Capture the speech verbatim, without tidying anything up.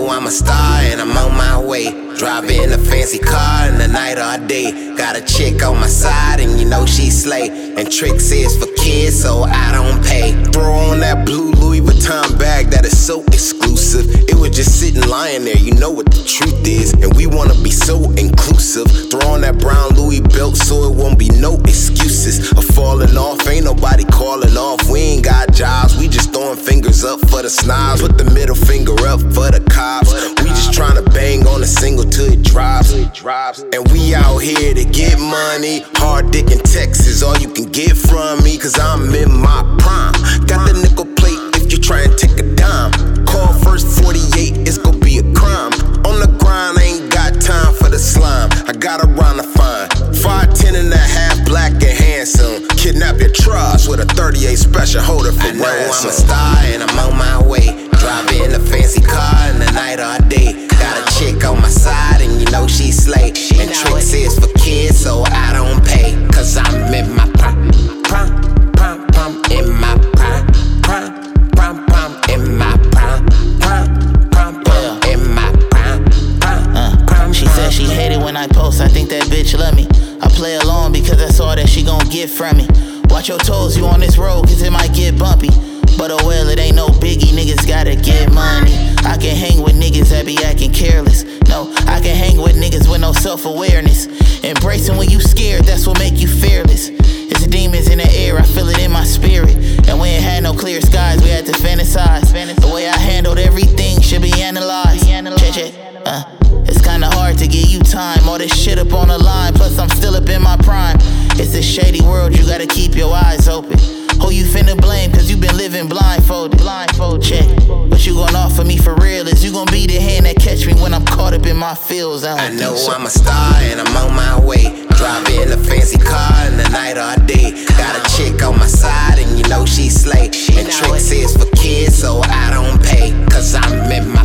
know I'm a star and I'm on my way. Driving a fancy car in the night or day. Got a chick on my side and you know she slay. And tricks is for kids, so I don't pay. Throw on that blue Louis Vuitton bag that is so exclusive. It was just sitting lying there, you know what the truth is. And we wanna be so inclusive. Throw on that brown Louis belt so it won't be no excuses of falling off. Ain't nobody calling off. We ain't got jobs, we just throwing fingers up for the snobs. Put the middle finger up for the cops. We just tryna bang on a single till it drops. And we out here to get money. Hard dick in Texas, all you can get from me. Cause I'm in my prime. Got the nickel plate if you try and take a dime. Call first forty-eight, it's gon' be a crime. On the grind, I ain't got time for the slime. I got a rhyme to find. five ten and a half, black and handsome. Kidnap your trust with a thirty-eight special holder for ransom. I know I'm a star and I'm on my way. Driving a fancy car in the night or day. Got a chick on my side and you know she slay. And tricks is for kids, so I don't pay. Cause I'm in my prime, prime, prime, prime, in my prime, prime, prime, prime, in my prime, prime, prime, prime, in my prime, prime, prime. She said she hated when I post, I think that bitch love me. I play along because that's all that she gon' get from me. Watch your toes, you on this road, cause it might get bumpy. But oh well, it ain't no biggie, niggas gotta get money. I can hang with niggas that be acting careless. No, I can hang with niggas with no self-awareness. Embracing when you scared, that's what make you fearless. It's demons in the air, I feel it in my spirit. And we ain't had no clear skies, we had to fantasize. The way I handled everything should be analyzed. Check it, uh, it's kinda hard to give you time. All this shit up on the line, plus I'm still up in my prime. It's a shady world, you gotta keep your eyes open. Who you finna blame, cause you been living blindfolded. Blindfold check. What you gon' offer me for real is you gon' be the hand that catch me when I'm caught up in my feels. I, I know so. I'm a star and I'm on my way. Driving a fancy car in the night or day. Got a chick on my side and you know she slay. And tricks is for kids, so I don't pay. Cause I'm in my